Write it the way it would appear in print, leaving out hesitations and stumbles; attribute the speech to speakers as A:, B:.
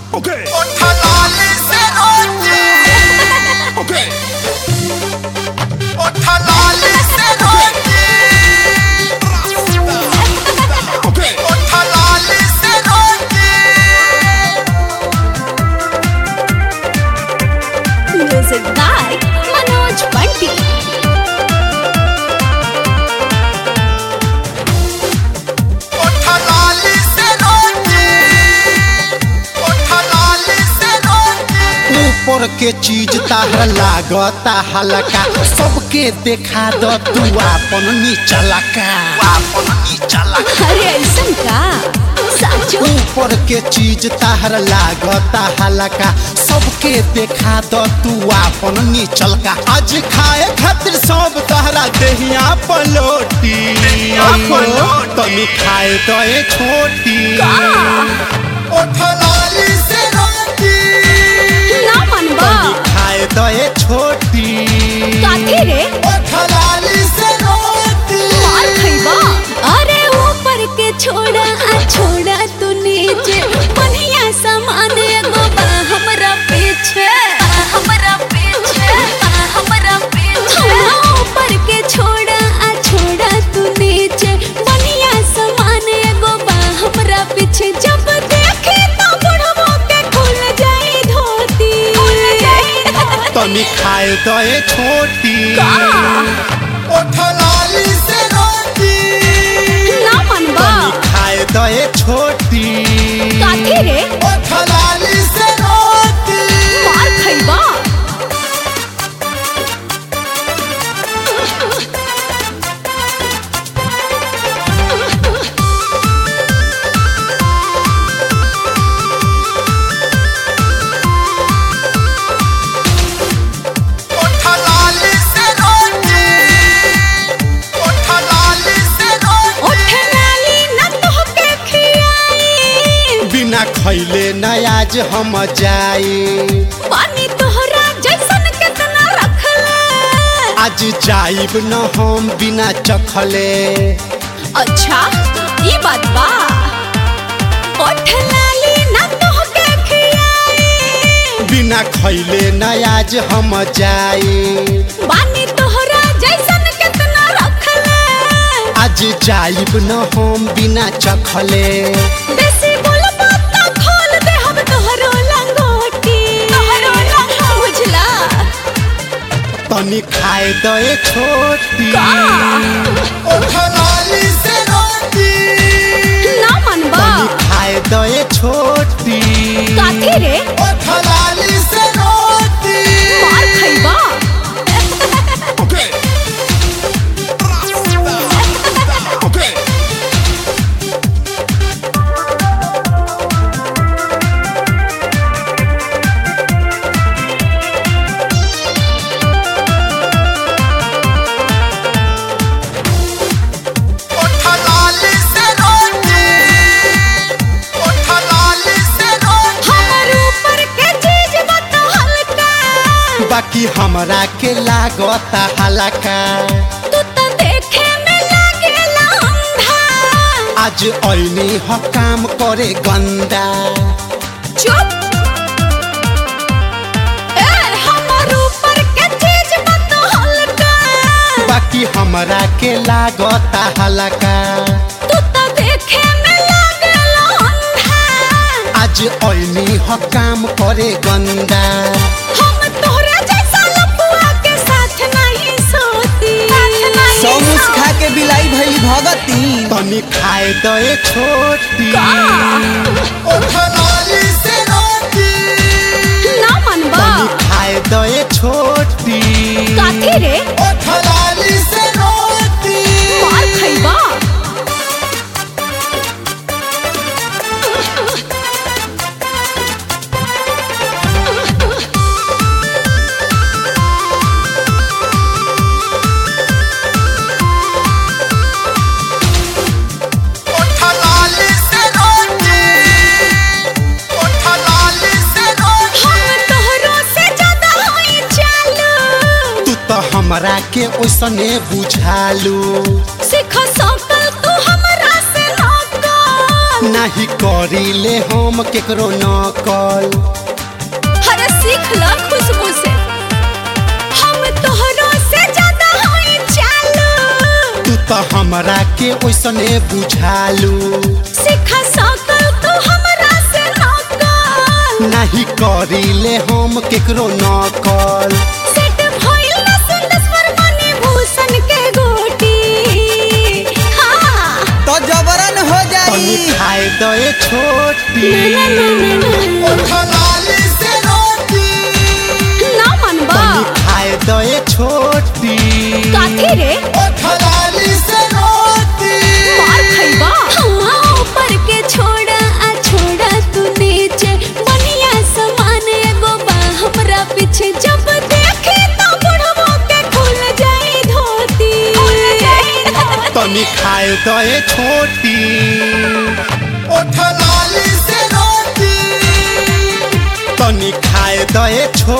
A: Okay.
B: Otalali se roji.
A: Okay.
B: Otalali se roji.
A: Okay.
B: Otalali se roji.
C: Music by Manoj Bunty.
B: Otalali se roji. Otalali se roji.
D: ऊपर के चीज ताहर लागता हल्का सबके देखा दो तू अपन नीचला का
C: अरे ऐसन का साचो
D: ऊपर के चीज ताहर लागता हल्का सबके देखा दो तू अपन नीचल का आज खाए खातिर सब तहरा देहिया पलोटी तनी खाए तो ए छोटी
B: Otalali se roji.
C: ना मनबा
D: तनी खाए तो ए छोटी
C: काठी रे
B: Otalali se roji.
C: मार खइबा अरे ऊपर के छोड़ा आ छोड़ा तू नीचे बढ़िया सामान एगो बा हमरा पीछे ऊपर के छोड़ा आ छोड़ा तू नीचे बढ़िया सामान एगो बा हमरा पीछे जब देखे तो बुढ़बो के खुल जाई धोती
D: तनी खाए तो ए छोटी
B: Otalali se roji.
C: ना मनबा
D: तनी खाए तो ए छोटी
C: काठी रे
B: Otalali se roji.
C: मार खइबा
B: Otalali se roji. Otalali se roji.
C: ओठे नाली न तोहके खियाई
D: बिना खैले न आज हम जाई
C: पानी तोहरा जैसन केतना रखले
D: आज जाइब न हम बिना चखले
C: अच्छा ई बात बा ओठे नाली न तोहके खियाई
D: बिना खैले न आज हम जाई
C: पानी तोहरा जैसन केतना रखले
D: आज जाइब न हम बिना चखले
C: बेसी बोलबा त खोल दे हम तोहरो लंगोटी बुझला
D: तनी खाए तो ए छोटी
B: Otalali se roji.
C: ना मनबा
D: तनी खाए तो ए छोटी
C: काठी रे
B: Otalali se roji.
C: मार खइबा
A: Okay. Okay.
B: Otalali se roji. Otalali se roji.
C: हमर ऊपर के चीज बता हल्का
D: बाकी हमरा के लागता हल्का
C: तू तो देखे में लागेला अंधा
D: आज ऐनी ह काम करे गंदा
C: चुप ए हमर ऊपर के चीज बता हल्का
D: बाकी हमरा के लागता हल्का
C: तू तो देखे में लागेला अंधा
D: आज ऐनी ह काम करे गंदा
C: हम तोहरा जैसा लपुआ के साथ नहीं सोती
E: सौ मुस्खा के बिलाई भइल भगती
D: तनी खाए तो ए छोटी
B: Otalali se roji.
C: ना मनबा
D: तनी खाए तो ए छोटी
C: काठी रे
B: Otalali se roji.
C: मार खइबा
B: Otalali se roji. Otalali se roji.
C: हम तोहरो से ज्यादा होई चालू
D: तू तो हमरा के ओसने बुझालू
C: सिख सकल तू हमरा से ना
D: नाही करीले हम केकरो नकल।
C: हर सीख ल खुशबू से हम तोहरो से ज्यादा होई चालू।
D: तू तो हमरा के ओइसने बुझालू।
C: सीखा सकल तू हमरा से नकल।
D: नाही करीले हम केकरो नकल।
C: सेट भइल ना सुंदर मणि भूषण के गोटी। हाँ
E: तो जबरन हो
D: तनी
E: जाई।
D: खाए दे छोटी।
B: उठलाली से रोटी
C: ना मनबा
D: तनी खाए दे छोटी।
C: काथी रे
B: उठलाली से रोटी
C: मार खइबा। हाँ ऊपर के छोड़ा आ छोड़ा तू नीचे बनिया समान एगो बा हमरा पीछे। जब देखे तो बुढ़बो के खुल जाई धोती।
D: तनी खाए दे छोटी।
B: उठलाली से रोटी
D: तनी खाए दे छोटी।